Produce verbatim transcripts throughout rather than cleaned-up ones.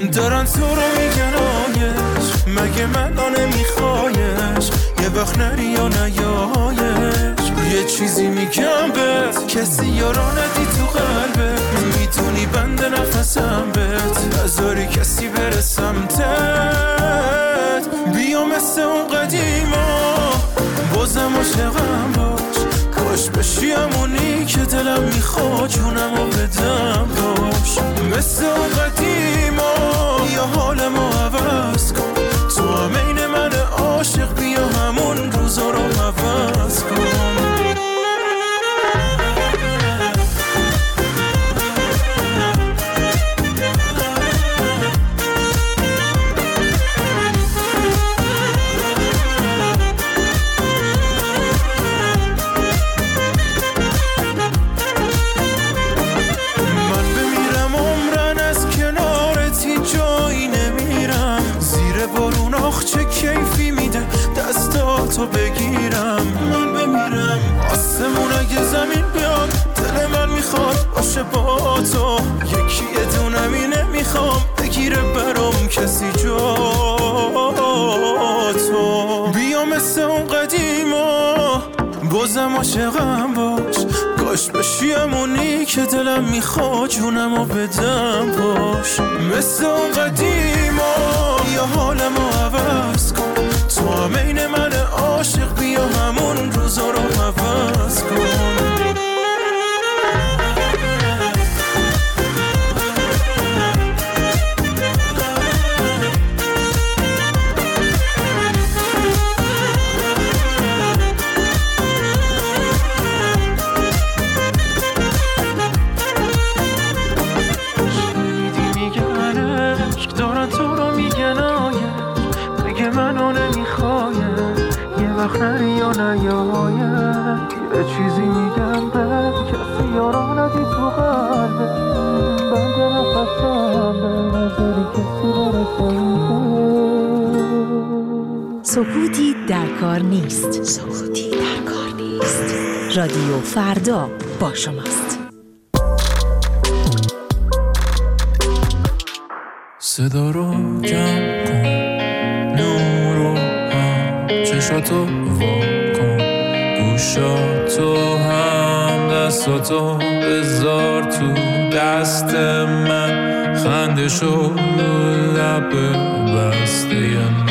دارن تو رو میگن آیش، مگه من آن نمیخوایش، یه وقت نری یا نیایش. یه چیزی میگم بهت، کسی یارا ندی تو قلبت، میتونی بند نفسم بهت، نذاری کسی بره سمتت. بیا مثل اون قدیما بازم عاشقم باش، کاش بشی همونی که دلم میخواد جونمو بدم باش. مثل اون قدیما یا حالمو عوض کن، تو هم این من عاشق، بیا همون روزا رو عوض کن. چه کیفی میده دستاتو بگیرم، من بمیرم آسمون اگه زمین بیاد، دل من میخواد باشه با تو، یکی دونم اینه میخوام بگیره برام کسی جا تو. بیا مثل اون قدیما بازم عاشقم باش، کاش بشی همونی که دلم میخواد جونمو بدم باش. مثل اون قدیما یا حالمو عوض کن، تو هم این من عاشق، بیا همون روزا رو عوض کن. نری یا نیاید، یه چیزی میگم به کسی یارا ندی تو قلبه، بند نفسم به نظری کسی برسه. سکوتی در کار نیست، سکوتی در کار نیست. رادیو فردا با شماست. صدا رو کم کن، نور رو هم، چشاتو وا کن، گوشاتو هم، دستاتو بذار تو دست من، خندشو لب بسته من.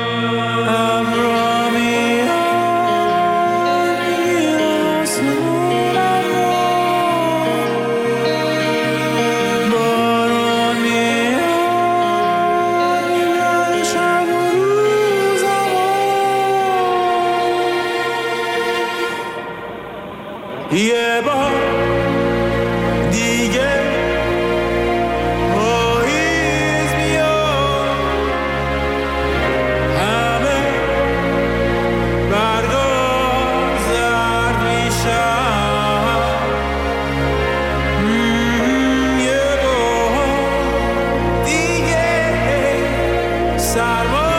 یه بار دیگه پاییز میاد، همه برگا زرد میشن، یه بار دیگه سرما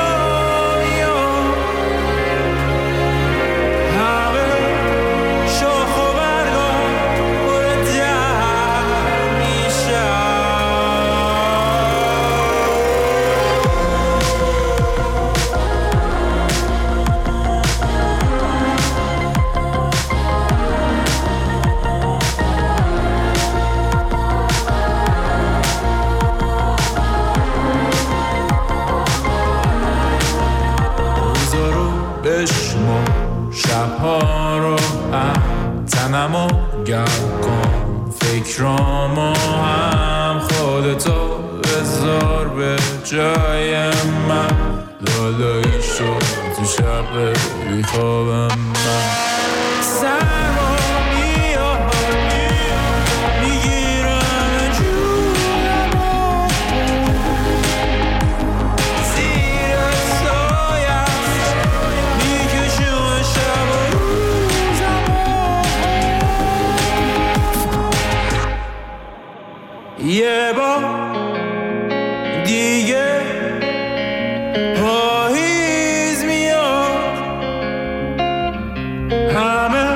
شبها رو هم تنمو گرم کن، فکرامو هم خودتو بذار به جای من، لالایی شد تو شب بیخوابم من. سرما میاد میگیرم جونمو، زیر سایه میکشم شب و روزمو. یه بار دیگه پاییز میاد، همه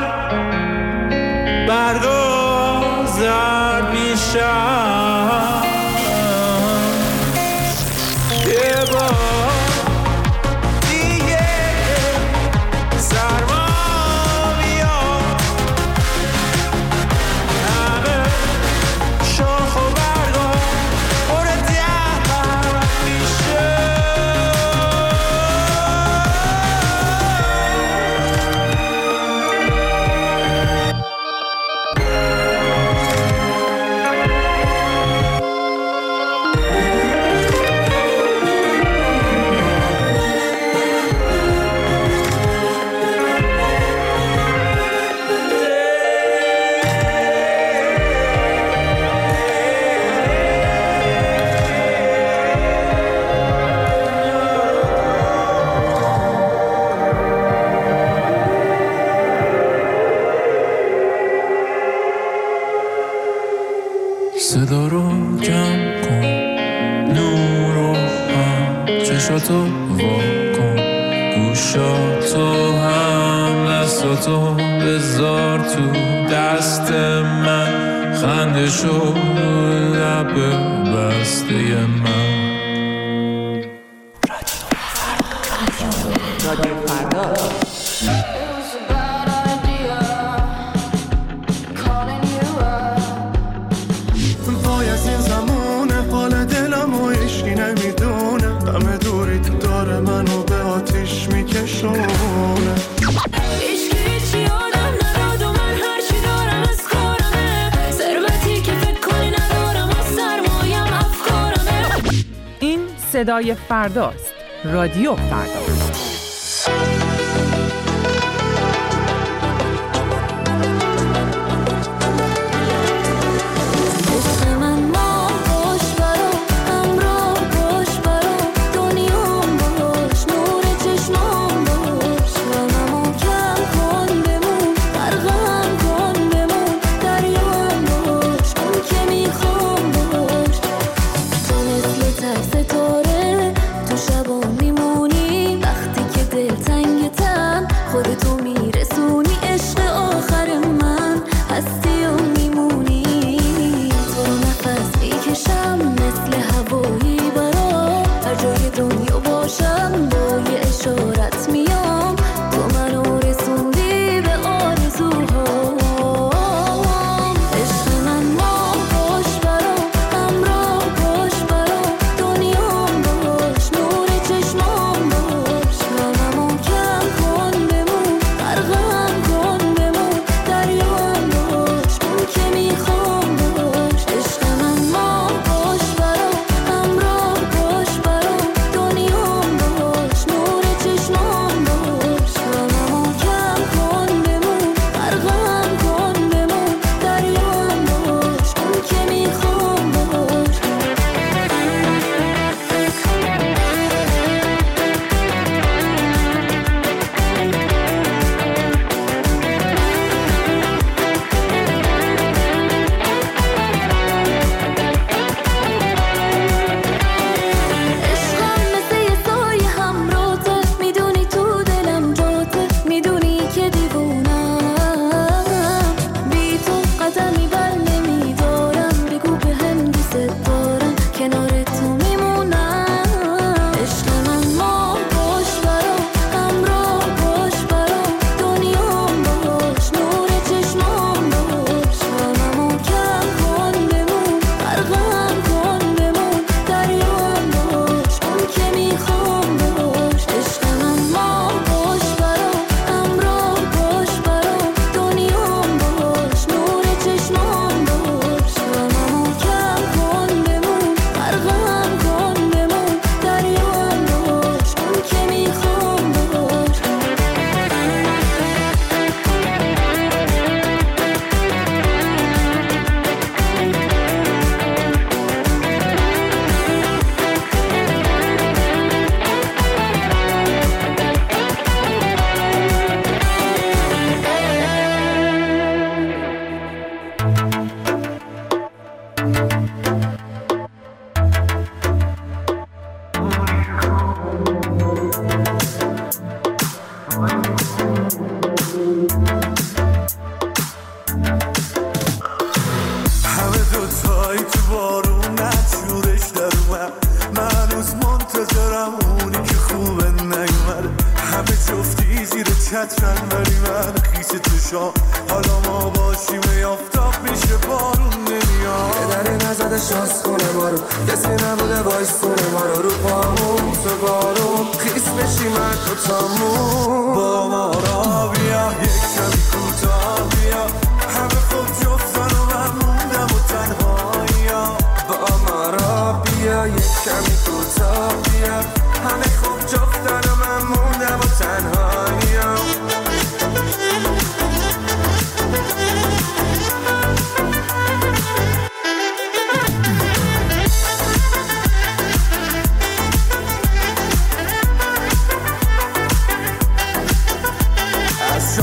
برگا زرد میشن، صدا رو کم کن، نور رو هم، چشاتو واکن، گوشاتو هم، دستاتو بذار تو دست من، خنده شو لب بسته من. رادیو فردا. وای از این زمونه، حال دلم و عشقی نمیدونه، غم دوری تو داره منو به آتیش میکشونه. عشقی چی آدم نداد و من هرچی دارم از کارمه، ثروتی که فکر کنی ندارم و سرمایم افکارمه. این صدای فرداست. رادیو فردا.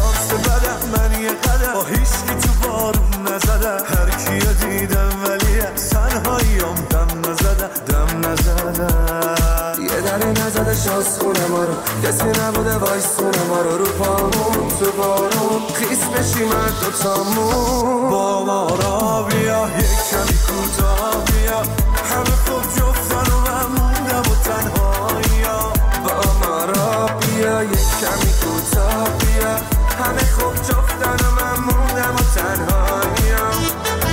هیچکی تو بارون نزده، هر کیو دیدم ولی وایسونه ما رو رو پامون تو بارون خیس بشیم هر دوتامون. با ما را بیا یک کمی کوتاه بیا، همه خوب جفتن و من موندم و تنهایی ها. با ما را بیا یک کمی کوتاه بیا، همه خوب جفتن و من موندم و تنهایی ها.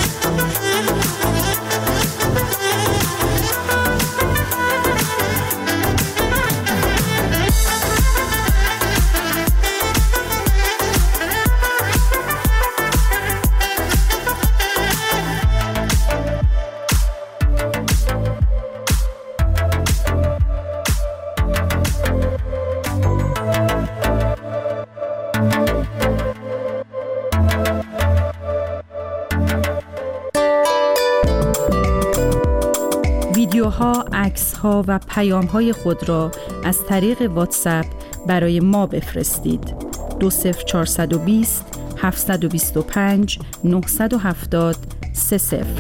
ویدیوها، عکس‌ها و پیام‌های خود را از طریق واتساپ برای ما بفرستید. دو صفر چهارصد و بیست هفتصد و بیست و پنج نهصد و هفتاد سه صفر.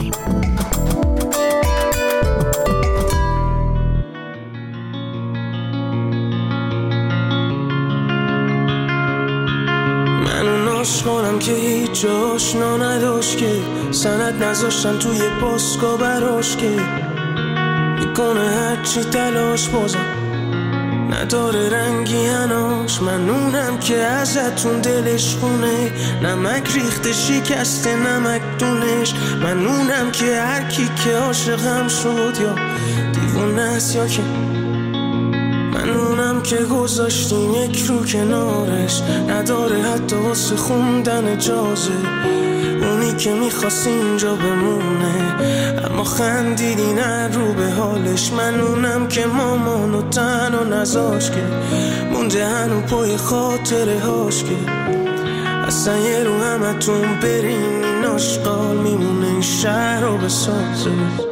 من اون عاشقانم که هیچ آشنا نداشت، که سند نذاشتن توی پاسکا براش، که میکنه هرچی تلاش بازم نداره رنگی هناش. من اونم که ازتون دلش خونه، نمک ریخته شکسته نمک دونش. من اونم که هر کی که عاشقم شد یا دیوونه است یا که من اونم که گذاشتیم یک رو کنارش، نداره حتی واسه خوندن اجازه. اونی که میخواست اینجا بمونه اما خندیدی نه رو به حالش. من اونم که مامانو تنها نذاش، که مونده هنو پای خاطره هاش، که اصلا یه رو همتون برین این آشقال میمونه این شهر رو بسازه.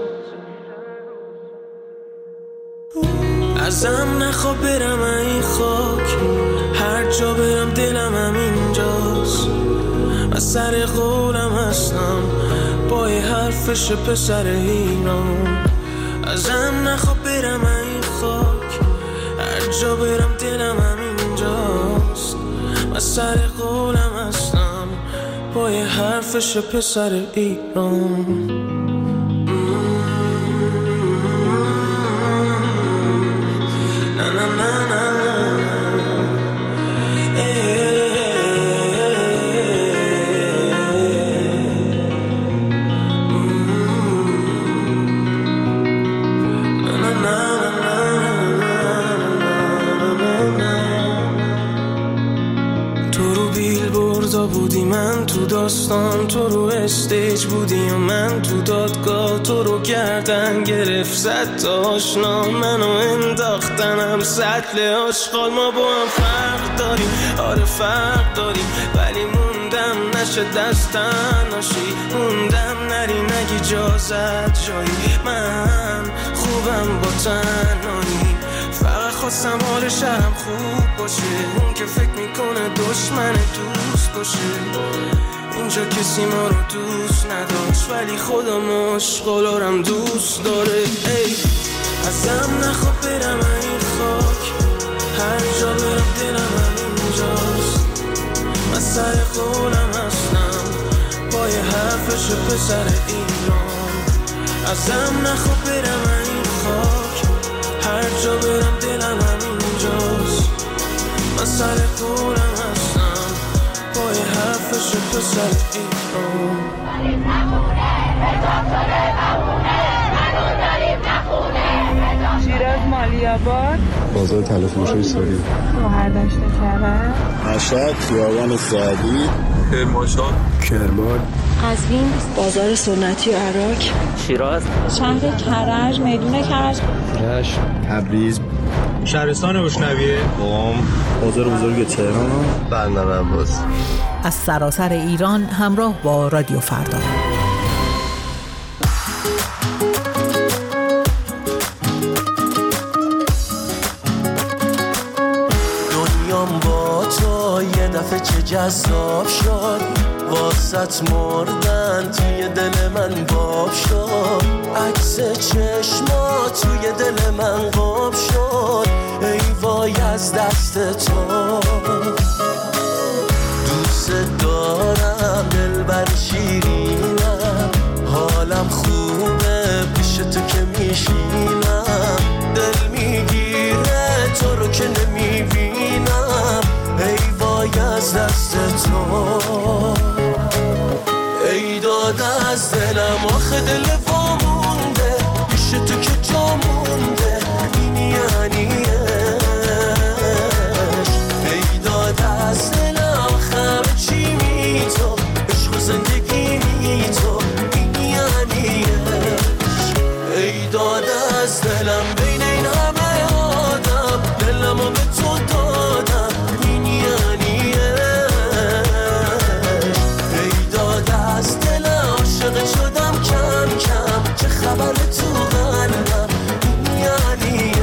ازم نخواه برم این خاک، هر جا برم دلم هم اینجاست. من سر قولم هستم پای حرفش پسر ایران. ازم نخواه برم این خاک، هر جا برم دلم هم اینجاست. من سر قولم هستم پای حرفش پسر ایران. بودی من تو داستان، تو رو استیج بودی و من تو دادگاه. تو رو گردن گرفت زد تا آشنا، منو انداختنم سطل آشغال. ما با هم فرق داریم، آره فرق داریم، ولی موندم نشه دستن ناشی. موندم نری نگی اجازت جایی، من خوبم با تنهایی. فقط خواستم حال شهرم خوب باشه، اون که فکر میکنه دشمن دوست باشه. اینجا کسی ما رو دوست نداشت، ولی خودم عشقالارم دوست داره. ای ازم نخواه برم این خاک، هر جا برم دلم هم اینجاست. من سر قولم هستم پای حرفش پسر ایران. ازم نخواه برم این خاک، هر جا برم دلم هم اینجاست. من سر قولم هستم پای حرفش پسر ایران. داریم نمونه حجاب شده بمونه، منو داریم نخونه. شیراز مالیاباد، بازار تلفروش های ساری، شوهر داشته کرد، مشهد، خیابان سعدی، کرمانشاه، کرمان، قزوین، بازار سنتی و عراق، شیراز، شهر کرج، میدون کرج، رشت، تبریز، شهرستان بشنویه، قم، بازار بزرگ تهران، بندر عباس. از سراسر ایران همراه با رادیو فردا. دنیام با تو یه دفعه چه جذاب شد، واسط مردن توی دل من باب شد. عکس چشما توی دل من قاب شد، ای وای از دست تو. میشینم دل میگیره تو رو که نمیبینم ای وای از دست تو ای داد از دلم آخه دل وامونده پیش تو که جا مونده این یعنی ای داد از دلم خمه چی می تو عشق و زندگی می تو این یعنی ای داد از دلم بین این همه آدم دلمو به تو دادم این یعنی ای داد از دلم عاشق شدم کم کم چه خبر تو قلبم این یعنی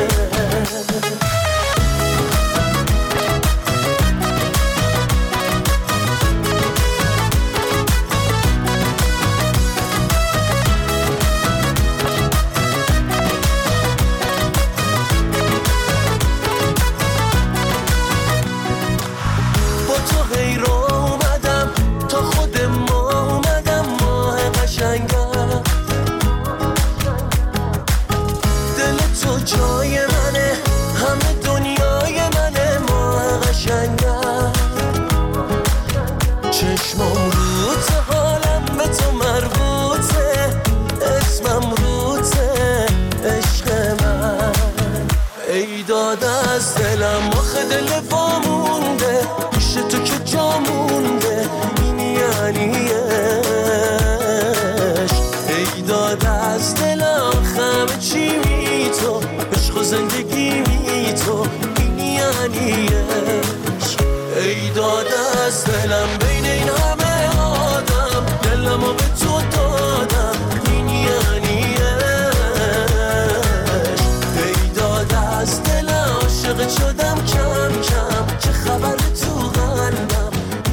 از دلم آخه دل وامونده پیش تو که جا مونده این یعنی ای داد از دلم خمه چی می تو عشق و زندگی می تو این یعنی ای داد از دلم بین این همه آدم دلمو به تو دادم این یعنی ای داد از دلم عاشق شدم کم کم چه خبر تو قلبم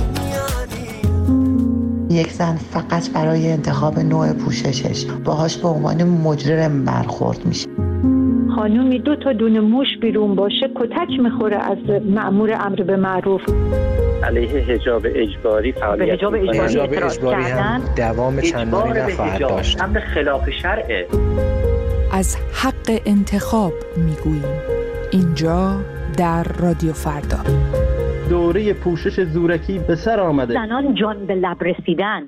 یک زن فقط برای انتخاب نوع پوششش باهاش به عنوان مجرم برخورد میشه. خانومی دو تا دونه موش بیرون باشه کتک میخوره از مأمور امر به معروف. علیه حجاب اجباری فعالیت حجاب اجباری, حجاب اجباری هم دوام چندانی نخواهد داشت. امر خلاف شرعه. از حق انتخاب میگوییم اینجا در رادیو فردا. دوره پوشش زورکی به سر آمده. زنان جان به لب رسیدن.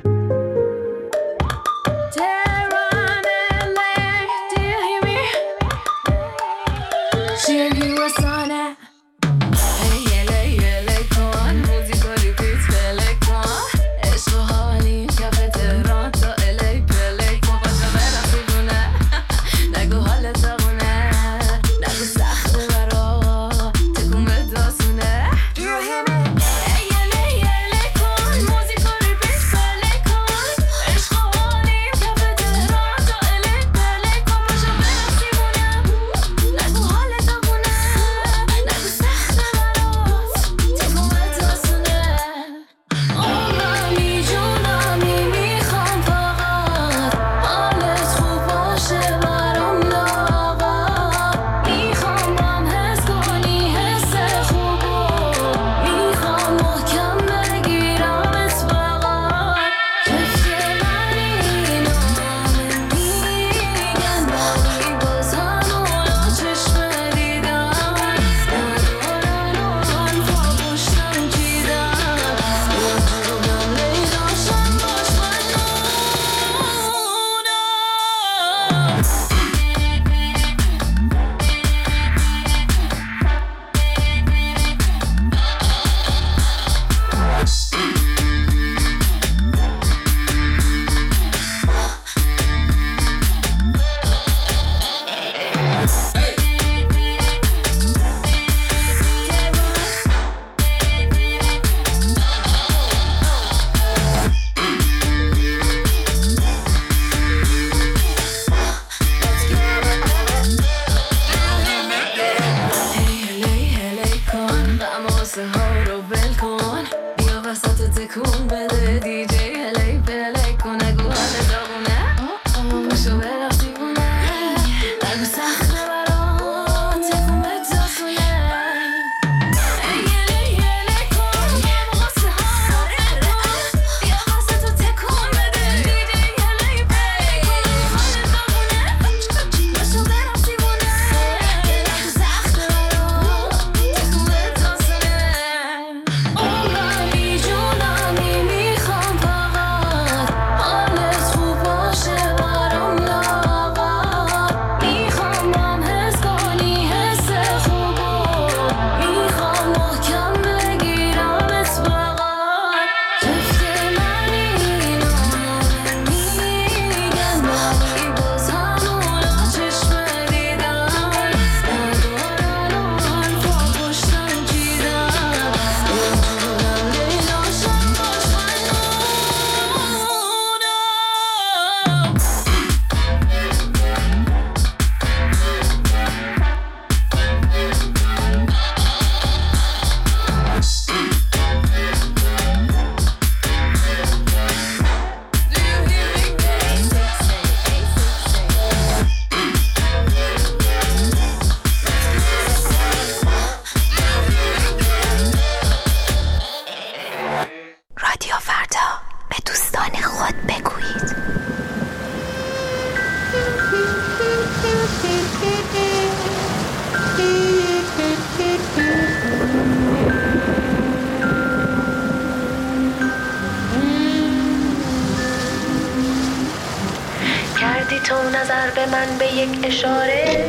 کردی تو نظر به من به یک اشاره،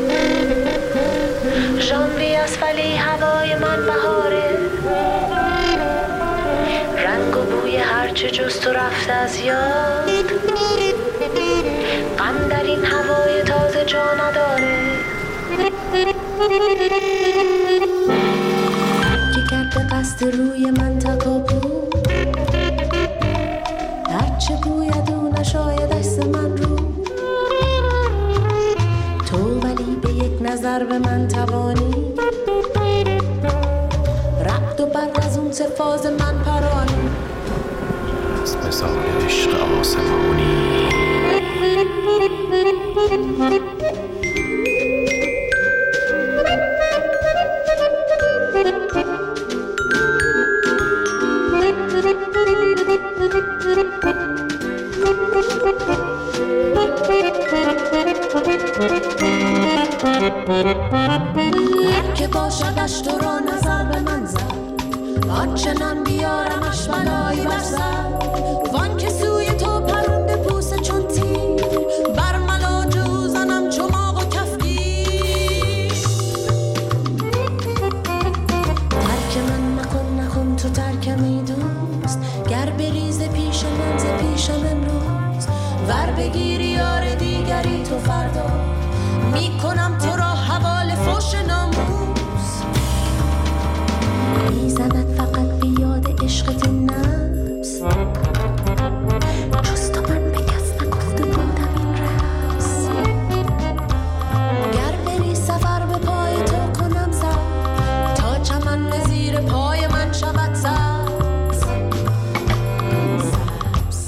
ژانویه است ولی هوای من بهاره، رنگ و بوی هرچه جز تو رفته از یاد، غم در این هوای تازه جا نداره. که کرد قصد روی من تکابو، هرچه بوید او نشاید دست من رو، تو ولی به یک نظر به من توانی، رعد و برق از اون سفاز من پرانی، از مثال عشق آسمانی. هر که باشدش تو را نظر به من زد، آنچنان بیارمش بلایی بر سر، وان که سوی تو پرنده پوسه چون تیر، بر ملاج او زنم چماق و کفگیر. ترک من نکن نکن تو ترکم ای دوست، گر بریز پیش من ز پیشم امروز، ور بگیری یار دیگری تو فردا، میکنم تو را حواله فوش ناموس. میزند فقط بیاد عشقت این نفس، جز تو من به کس نگفته بودم این رمز، گر بری سفر به پای تو کنم سر، تا چمن به زیر پای من شود سبز سبز.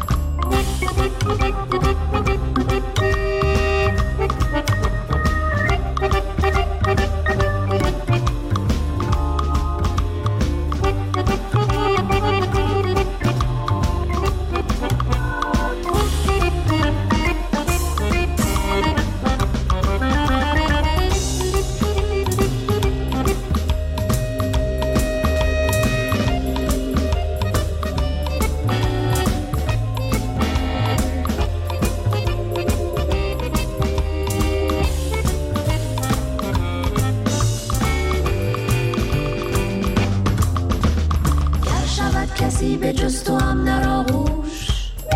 کسی به جز تو هم در آغوش،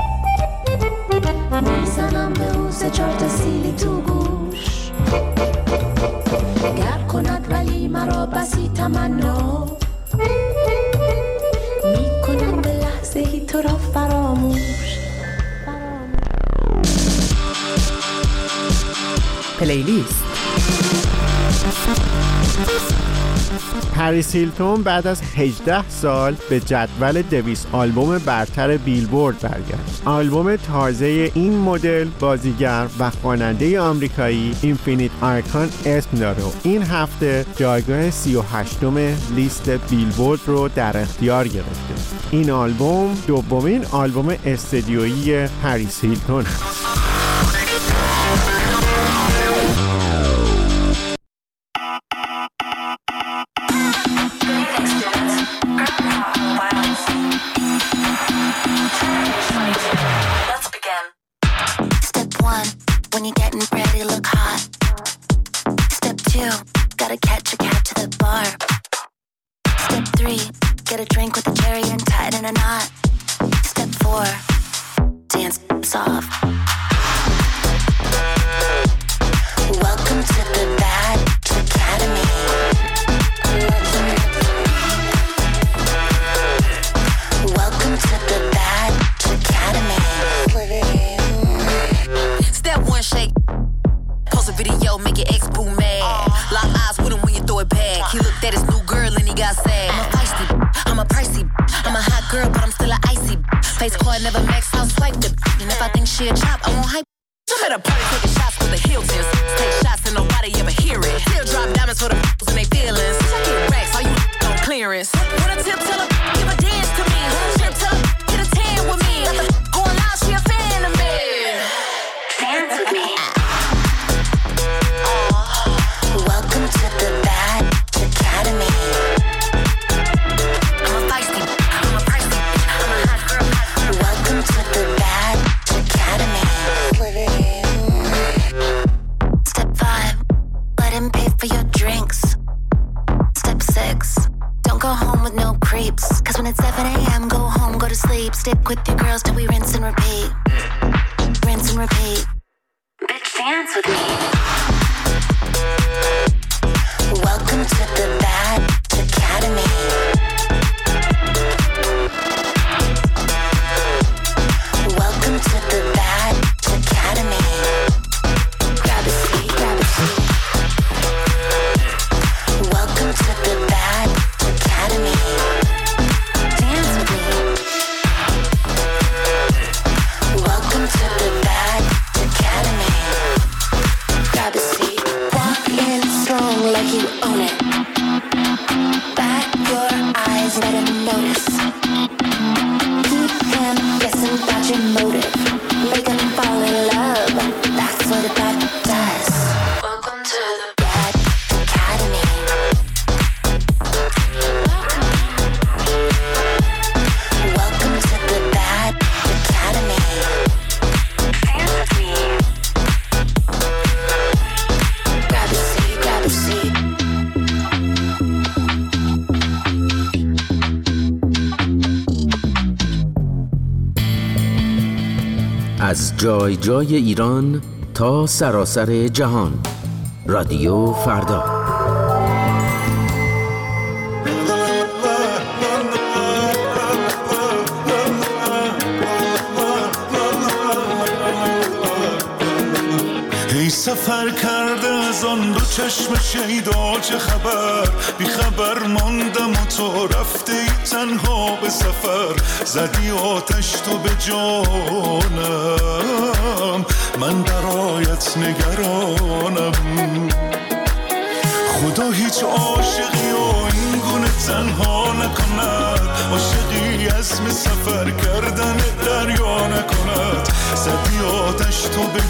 میزنم به او سه چهار تا سیلی تو گوش، گر کند ولی مرا بسی تمنا، میکنم به لحظه ای تو را فراموش. پلیلیست. پریس هیلتون بعد از هجده سال به جدول دویست آلبوم برتر بیلبورد برگشت. آلبوم تازه این مدل بازیگر و خواننده آمریکایی اینفینیت آرکان اسم داره و این هفته جایگاه سی و هشتم لیست بیلبورد رو در اختیار گرفته. این آلبوم دومین آلبوم استودیویی پریس هیلتون است. When you're getting ready, look hot. Step two, gotta catch a cab to the bar. Step three, get a drink with a cherry and tie it in a knot. Step four, dance soft. Welcome to the Bad Academy. Welcome to the Bad Academy. Step one, shake. Post a video, make your ex boo mad. Lock eyes with him when you throw it back. He looked at his new girl and he got sad. I'm a feisty, I'm a pricey, I'm a hot girl, but I'm still a icy. Face card never max, I'll swipe the. And if I think she a chop, I won't hype. I'm at a party taking shots with the Hiltons. Take shots and nobody ever hear it. Still drop diamonds for the and they feelings. I get racks, all you on clearance. When I tip, tell her, give a dance to me. Trip, tell her, get a tan with me. Going loud, she a fan of me. Dance with me. at seven a.m. Go home, go to sleep. Stick with your girls till we rinse and repeat. Rinse and repeat. Bitch, dance with me. Welcome to the Bad Academy. Welcome to the Bad Academy. Grab a seat, grab a seat. Welcome to the Bad Academy. Dance with me. Welcome to the Bad Academy. Grab a seat. Walk in strong like you own it. Bat your eyes, let him notice. Keep him guessing about your motive. Make him fall in love. That's what a bat does. Welcome to the Bad Academy. Welcome to the Bad Academy. Dance with me. Grab a seat, grab a seat. از جای جای ایران تا سراسر جهان. رادیو فردا. ای سفر کرده از آن دو چشم شیدا چه خبر، بی خبر ماندم و تو رفته ای تنها به سفر. زدی آتش تو به جانم، من برایت نگرانم. خدا هیچ عاشقی و این گونه تنها نکند، عاشقی عزم سفر کردن دریا نکند. زدی آتش تو به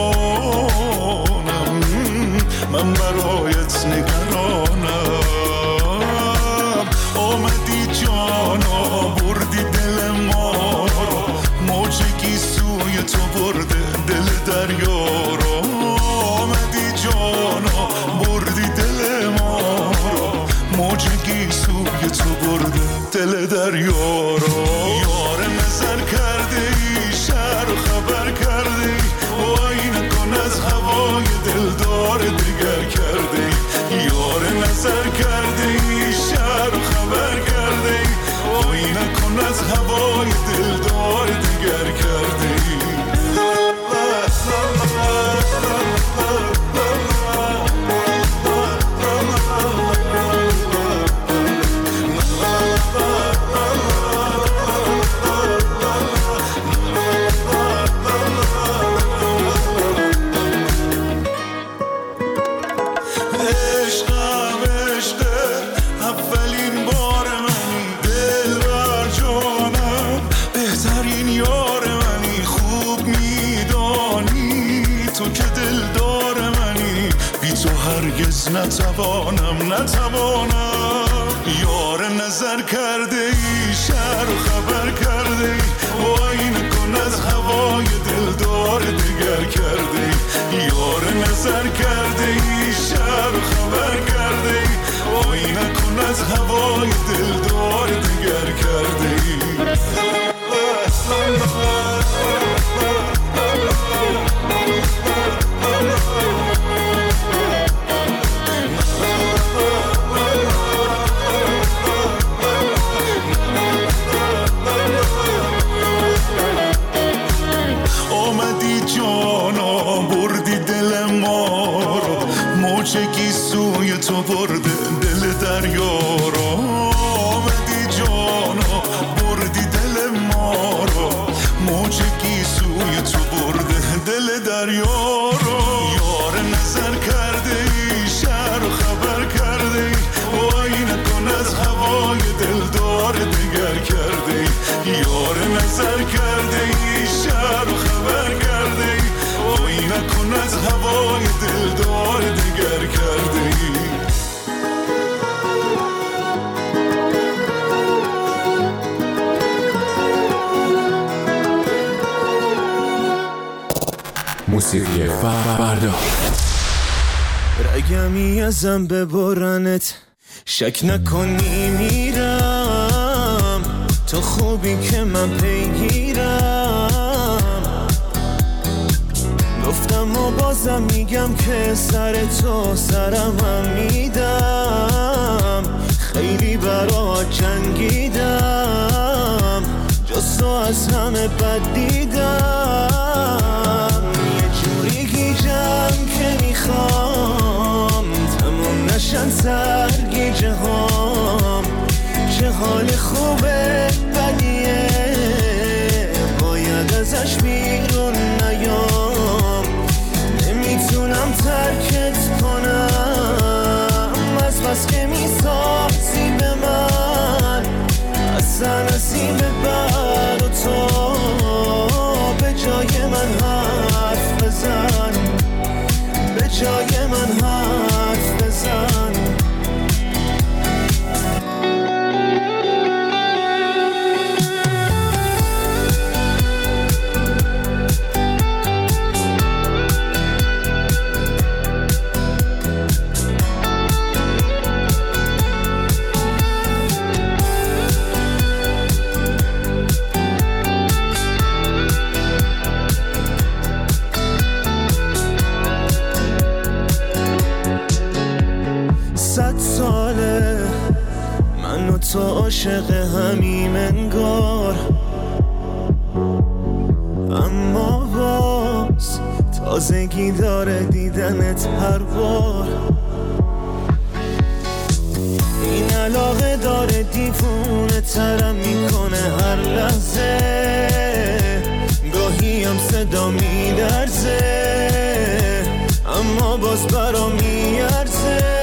جانم، من برایت نگرانم. آمدی جانا بردی دل ما رو، موجگی سوی تو برده دل دریا رو. آمدی جانا بردی دل ما رو، موجگی سوی تو برده دل دریا رو. یار نظر کرده ای شهر و خبر کرده ای، وای نکن از هوای دلدار دیگر کرده ای. یار نظر کرده ای شهر و خبر کرده ای، وای نکن از هوای دلدار دیگر کرده ای. نتوانم نتوانم. یار نظر کرده ای شهر و خبر کرده ای، وای نکن از هوای دلدار دیگر کرده ای. یار نظر کرده ای شهر و خبر کرده ای، وای نکن از هوای دلدار دیگر کرده ای. موجگی سوی تو برده دل دریا رو. آمدی جانا بردی دل ما رو، موجگی سوی تو برده دل دریا رو. یار نظر کرده ای شهر و خبر کرده ای، وای نکن از هوای دلدار دیگر کرده ای. یار نظر کرده ای شهر و خبر کرده ای، وای نکن از هوای دلدار دیگر کرده ای. موسیقی فردا. رگمی ازم ببرنت، شک نکنی میرم. تو خوبی که من پیگیرم. گفتم و بازم میگم که سر تو سرم هم میدم. خیلی برات جنگیدم، جز تو از همه بد دیدم. یه جوری گیجم که میخوام تموم نشن سرگیجه هام. چه حال خوبه بدیه باید ازش بیرون نیام. نمیتونم ترکت کنم از بس که میسازی به من. اصلا از این به بعد و تو به جای من حرف بزن، به جای من حرف بزن. تو عاشق همیم انگار، اما باز تازگی داره دیدنت هر بار. این علاقه داره دیوونه ترم میکنه هر لحظه. گاهی هم صدا میلرزه اما باز برام میارزه.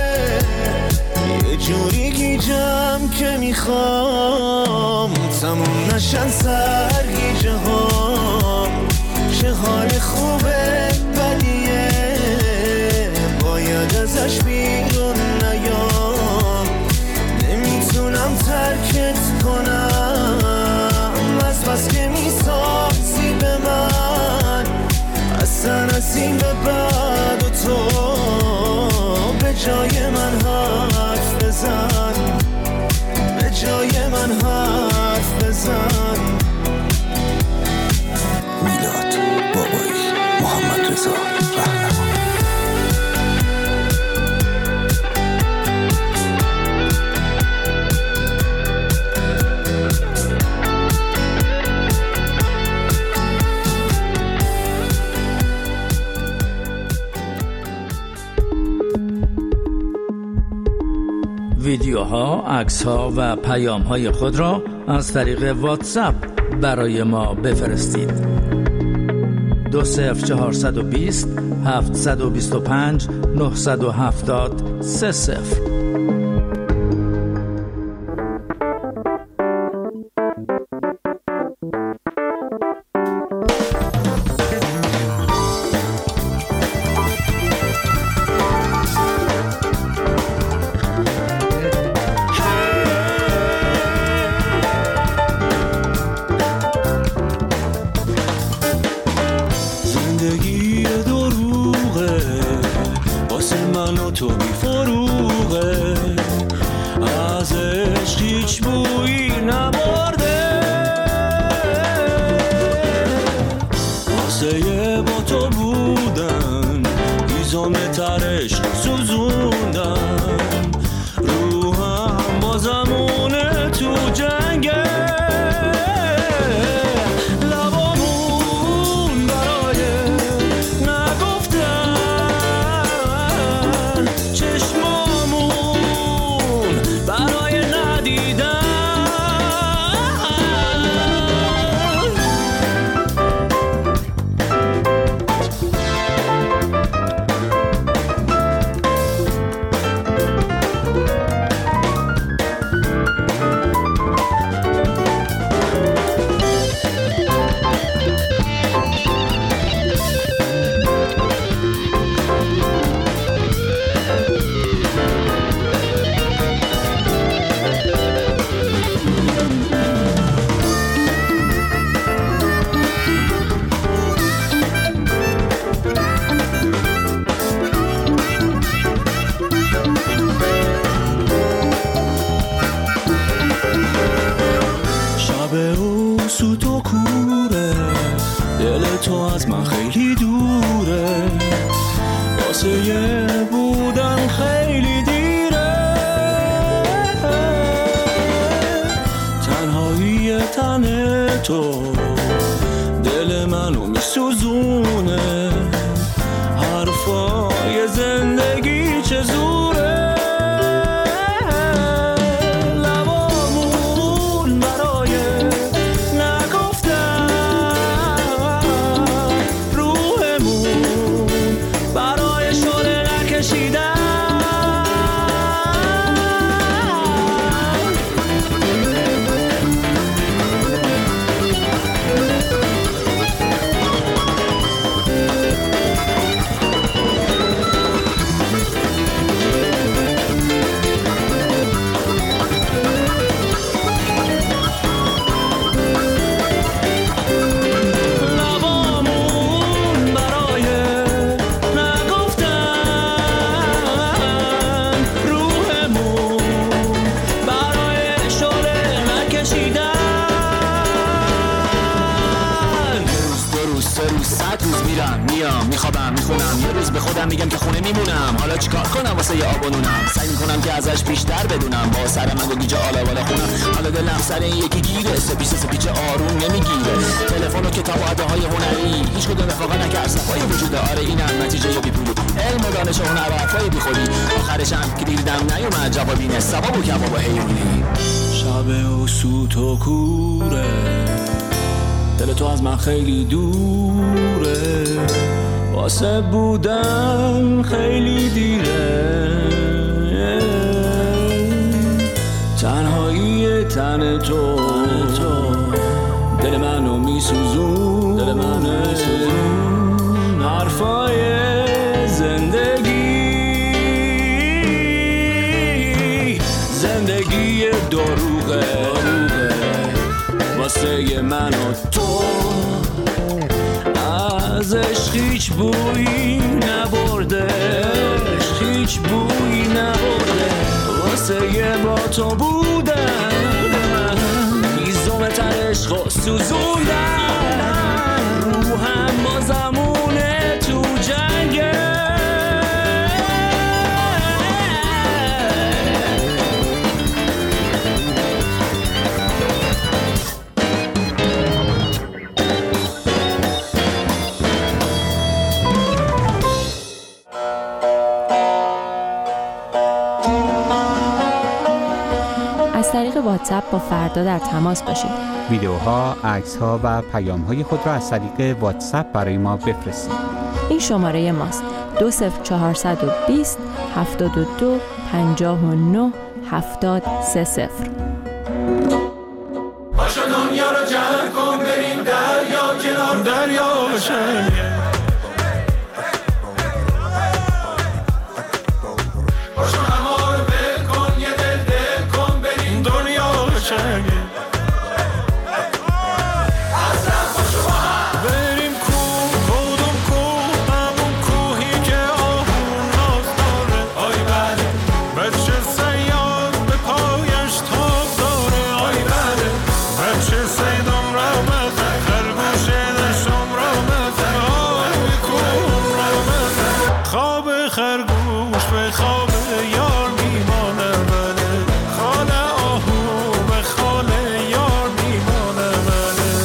یه جوری گیجم که میخوام تموم نشن سرگیجه هام. چه حال خوبه بدیه باید ازش بیرون نیام. نمیتونم ترکت کنم از بس که میسازی به من. اصلا از این به بعد و تو به جای من حرف بزن، به جای من حرف بزن. میلاد بابایی، محمد رضا رهنما. ویدیوها، عکس‌ها و پیام‌های خود را از طریق واتساپ برای ما بفرستید. دو صفر چهارصد و بیست هفتصد و بیست و پنج نهصد و هفتاد سه صفر. واسه یه بودن خیلی دیره، تنهایی تن تو دل منو میسوزونه، حرفای زندگی چه زوره، لبامون برای نگفتن، روحمون برای شعله نکشیدن. میخوابم میخونم یه روز به خودم میگم که خونه میمونم، حالا چیکار کنم واسه یه آبونونم، سعی میکنم که ازش بیشتر بدونم، با سر من و گیجه آلا بالا خونم، حالا دلم سر این یکی گیره، سپیچ سپیچ آروم نمیگیره، تلفن و کتاب و عده‌های هنری هیچ کدوم اتفاقا نکرد صفای وجوده، آره اینم نتیجه بی پول، علم و دانش و هنر و حرفای بی خودی، آخرش هم که دیدم نیومد جوابی نه، ثواب و کباب و حیوانی. شب و سوت و کوره، دل تو از من خیلی دوره، واسه بودن خیلی دیره، تنهایی تن تو دل منو میسوزون، دل منو میسوزون، حرفای زندگی، زندگی دروغه واسه من و تو، ازش هیچ بویی نبرده، هیچ بویی نبرده، واسه یه با تو بودن، میزوم تر عشق و سوزوندن، روحم با زمونه تو جنگه. از طریق واتساپ با فردا در تماس باشید. ویدیوها، عکس‌ها و پیام‌های خود را از طریق واتساپ برای ما بفرستید. این شماره ماست: دو صفر چهارصد و بیست هفتاد و دو پنجاه و نه هفتاد سه صفر. پاشو دنیا رو جمع کن بریم دریا کنار دریا باشن، پاشو همه رو بل کن یه دل دل کن بریم دنیا باشن، اصلا پاشو با هم بریم کوه کدوم کوه، همون کوهی که آهون ناز داره، آی بله بچه سیاد به پایش تاب داره، آی بله بچه سیدم را مزه خرگوشه دشتم را مزه، آی کوه را مزه، خواب خرگوش به خواب یار میمانه، بله خال آهو به خال یار میمانه، بله.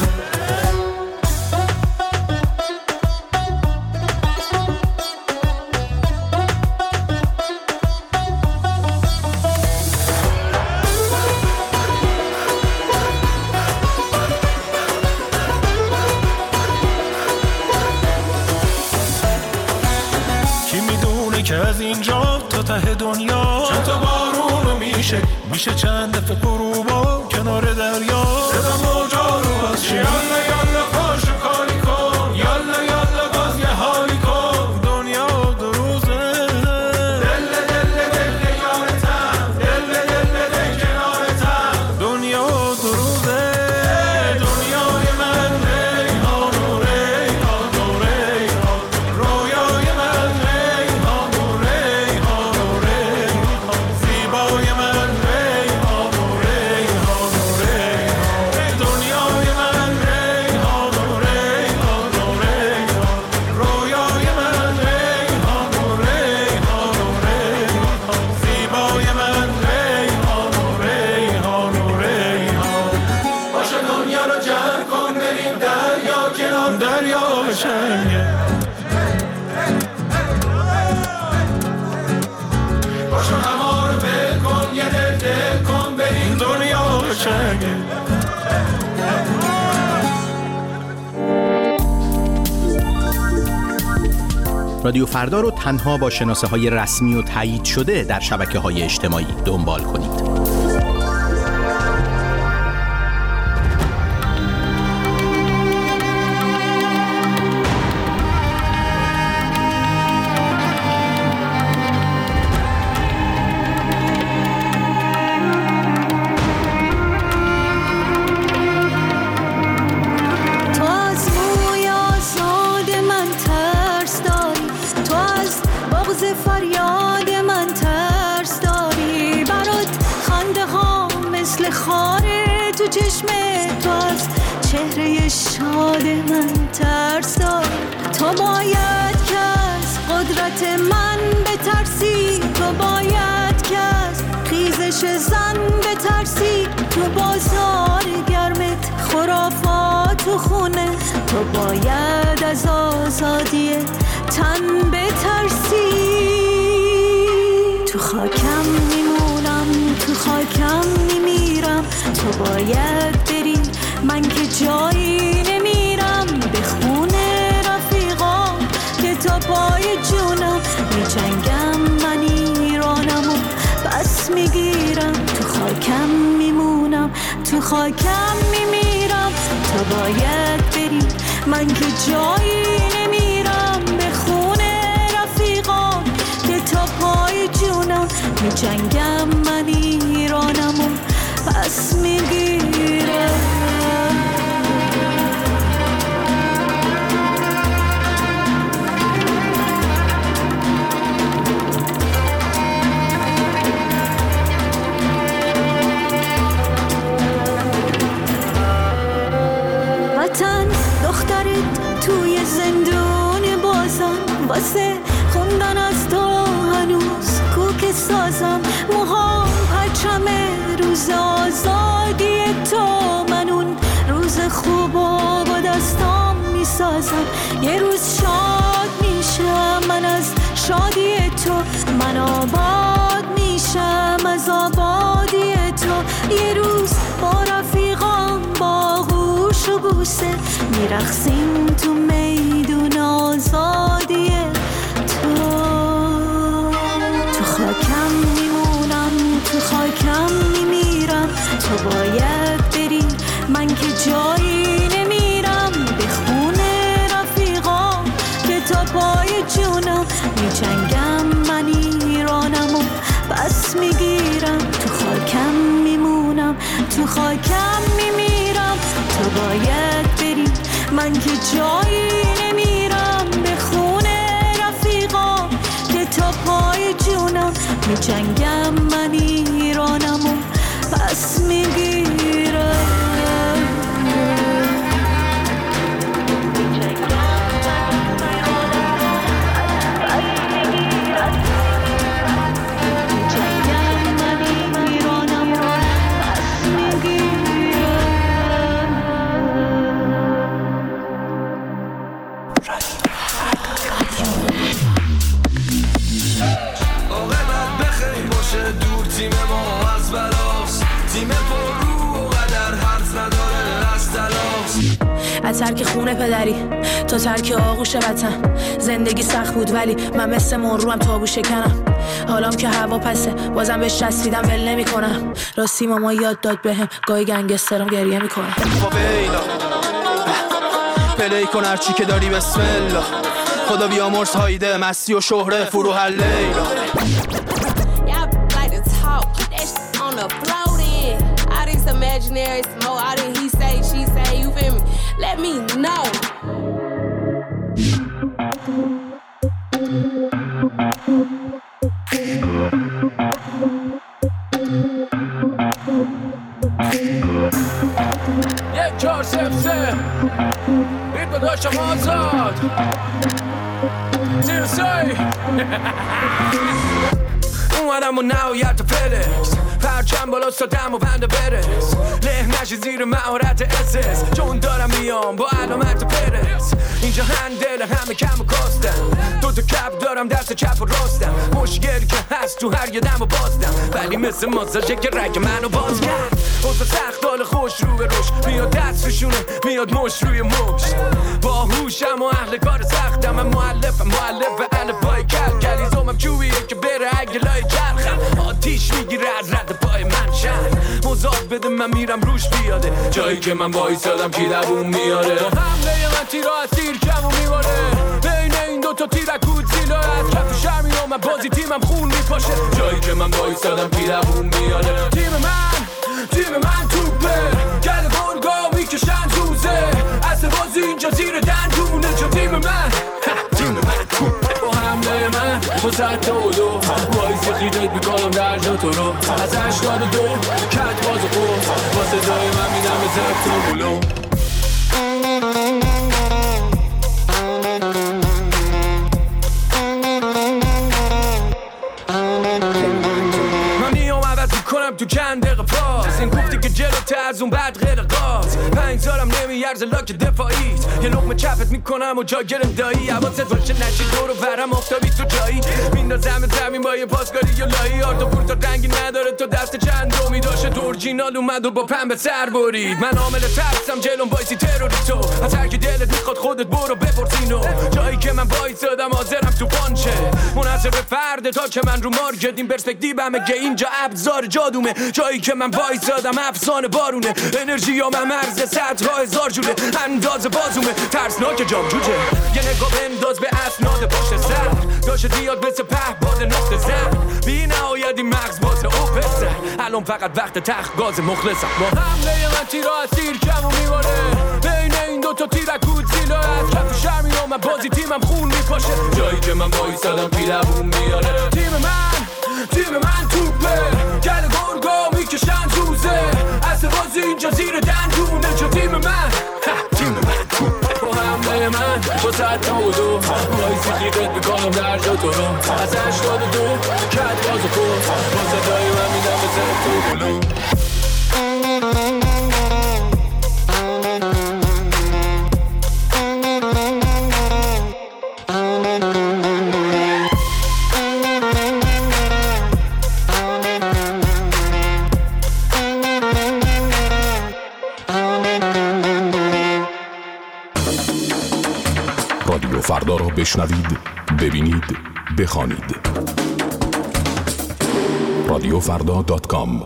کی میدونه که از اینجا تا ته دنیا چند تا بارونو میشه، میشه چند دفعه غروبا کنار دریا، صدا موجا رو از چی، یالا یالا پاشو کاری کن، یالا یالا باز یه حالی کن، دنیا دو روزه، دل دل دل یارتم، دل دل دل کنارتم، دنیا دو روزه، دنیای من ریحان و ریحان و ریحان، رویای من ریحان و ریحان و ریحان، زیبای من ریحان و ریحان و ریحان. رادیو فردا رو تنها با شناسه‌های رسمی و تایید شده در شبکه‌های اجتماعی دنبال کنید. شاد من ترس دار، تو باید که از قدرت من بترسی، تو باید که از خیزش زن بترسی، تو بازار گرمت خرافات و خونه، تو باید از آزادی تن بترسی. تو خاکم میمونم، تو خاکم میمیرم، تو باید بری، من که جایی نمیرم، به خونه رفیقام که تا پای جونم میجنگم، من ایرانم و بس میگیرم، تو خاکم میمونم، تو خاکم میمیرم، تو باید بری، من که جایی نمیرم، به خونه رفیقام که تا پای جونم میجنگم، من ایرانم و بس میگیرم. وطن دخترت توی زندون بازم، واسه خوندن از تو هنوز کوک سازم، موهام پرچم روز آزادی تو، من اون روز خوبا با دستام میسازم، یه روز شاد میشم من از شادی تو، من آباد میشم از آبادی تو، یه روز با رفیقام با گوش و بوسه میرقصیم تو میدون آزادی تو. تو خاکم میمونم، تو خاکم میمیرم، تو باید بری، من که جایی نمیرم، به خونه رفیقام که تا پای جونم میجنگم، من ایرانم و بس میگیرم، تو خاکم میمونم، تو خاکم میمیرم، تو باید بری، من که جایی نمیرم، به خونه رفیقام که تا پای جونم میجنگم، من ایرانم و بس میگیرم. از ترک خونه پدری تا ترک آغوش وطن، زندگی سخت بود ولی من مثل مروم تابو شکنم، حالام که هوا پسه بازم بهش چسبیدم ول نمی کنم، راستی ماما یاد داد بهم گاهی گنگسترم گریه میکنم. پلی کن هرچی که داری بسم الله، خدا بیامرز هایده مستی و شهره فرو هر لیلا. Imaginary smoke, all that he say, she say, you feel me? Let me know. یک چهار سف سه بیت داشتم آزاد زیر سای اومدم و نهایت فلکس، پرچم بالا سادم و بنده برس، له نشی زیر مهارت اسس، چون دارم میام با علامت پرس، اینجا هندل همه کم و کاستم، دو تا کپ دارم دست چپ و راستم، مشکل که هست تو هر یه دم و بازدم، ولی مثل ماساژه که رگ منو باز کرد، اوضاع سخت حال خوش رو به روش، میاد دست روشونه میاد مش روی مش. باهوشم و اهل کار سختم، من مؤلفم مؤلف الفبای کل کلیزومم چوبیه که بره اگه لای چرخم، آتیش میگیره از رد پای من شهر. مزاد بده من میرم روش بیاده، جایی که من وایسادم کی دووم میاره. با حمله من تیرا از تیر کم و میباره، بین این دوتا تیرکود زیلا از کف شهر میام، بازی تیمم خون میپاشه. جایی که من وایسادم کی دووم میاره. تیم من تیم من توپه، گل گرگا میکشن روزه، اصل بازی اینجا زیر دندونه. چون تیم من تیم من توپه، با حمله من با ست و دو وایسی خیدت میکنم در جا تو رو. از هشتاد و دو کت باز و خوب با صدای من میدم به زفت و بلو. کنم تو چند دقیقه پاس، این گفتی که جلوته از اون بعد غیر قاس. پنج سالم نمیارزه لاک دفاعیت، یه لقمه چپت میکنم و جا گرم دایی. حواست باشه نشی دور و برم آفتابی تو جایی، میندازم زمین با یه پاسکاری یا لایی. آرتا پورتا رنگی نداره تو دست چند رومی داشته، تو اورجینال اومد و با پنبه سر برید. من عامل ترسم جلوم وایسی تروری تو، از هر کی دلت میخواد خودت برو بپرسینو. جایی که من وایسادم حاضرم تو پانچه، منحصر به فرده تا که من رو مارکت. این پرسپکتیومه که اینجا ابزار جادومه، جایی که من وایسادم افسانه بارونه. انرژی یا من مرز صدها هزار جوره، انداز بازومه ترسناک جام جوجه. یه نگاه بنداز به اسناد پشت سر، داشت دیاد مثل پهباد نقطه زن. بی نهایت این مغز باز اوپسه، الان فقط وقت تخت گاز مخلصم. با حمله من تیرا از تیر کم و میباره، بین این دوتا تیرکود زیلا از کف شهر میام، بازی تیمم خون میپاشه. جایی که من وایسادم کی دووم میاره. تیم من تیم من توپه، گل گرگا میکشن روزه، اصل بازی اینجا زیر دندونه. چون تیم من تیم من توپه، با حمله من با ست و دو وایسی خیدت میکنم در جا تو رو. از هشتاد و دو کت باز و خوب با صدای من میدم به زفت و بلو. رادیو فردا را بشنوید، ببینید، بخوانید. رادیو فردا دات کام.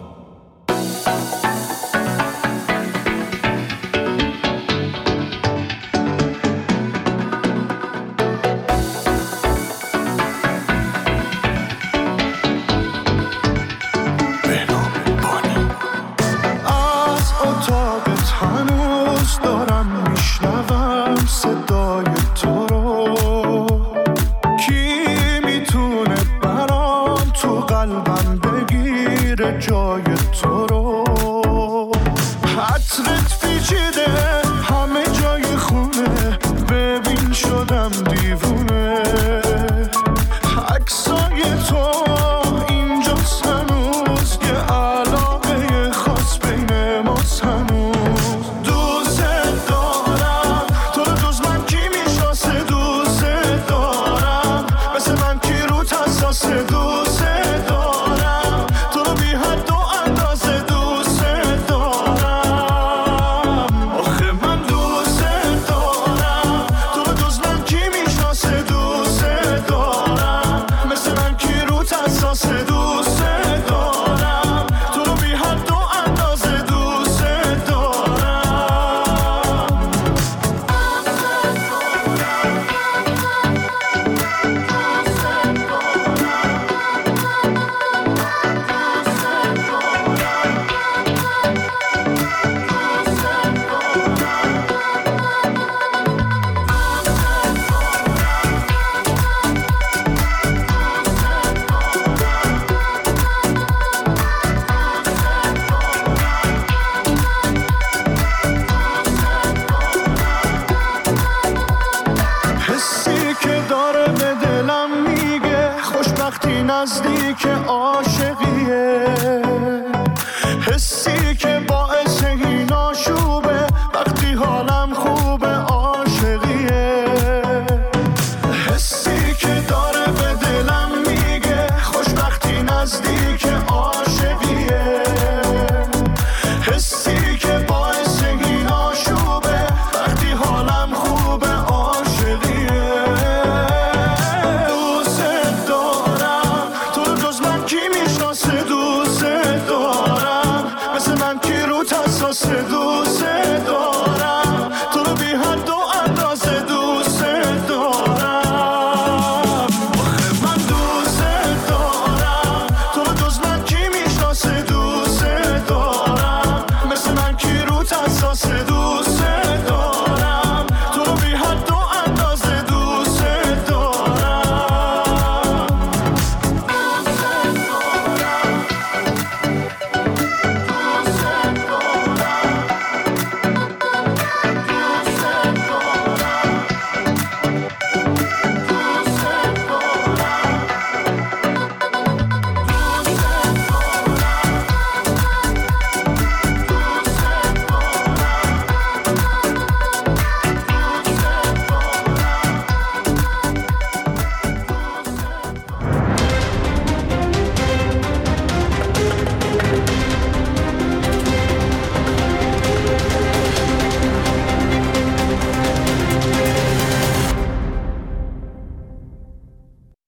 نزدیک عاشقیه